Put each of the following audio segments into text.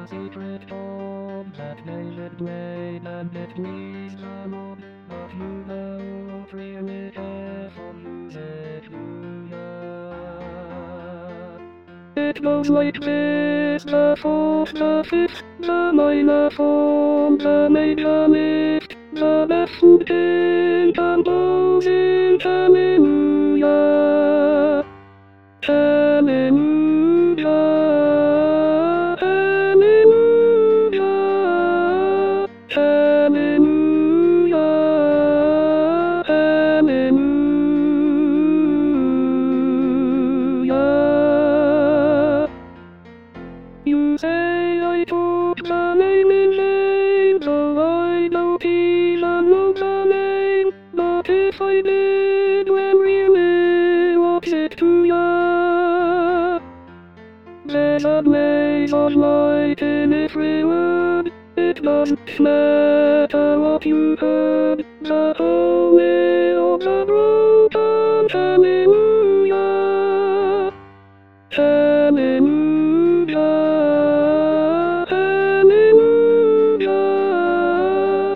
secret bomb that made it blade and it pleased the mob. But you know, really careful, use it, It goes like this: the fourth, the fifth, the minor form, the major lift, the left foot in, composing, hallelujah. Hallelujah, hallelujah, hallelujah, hallelujah. You say I took the name in vain, though I don't even know the name. But if I did, when really, what's it to ya? There's a blaze of light in every word. It doesn't matter what you heard. The holy of the broken, hallelujah. Hallelujah, hallelujah,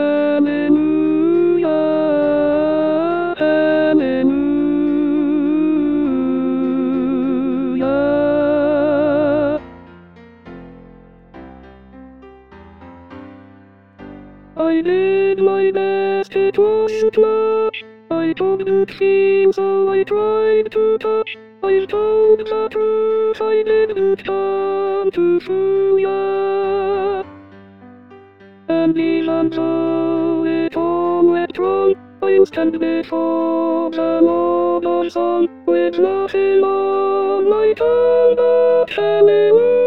hallelujah, hallelujah. I did my best, it wasn't much. I couldn't feel, so I tried to touch. I told the truth, I didn't come to fool ya. And even though it all went wrong, I'll stand before the Lord on song, with nothing on my tongue but hallelujah.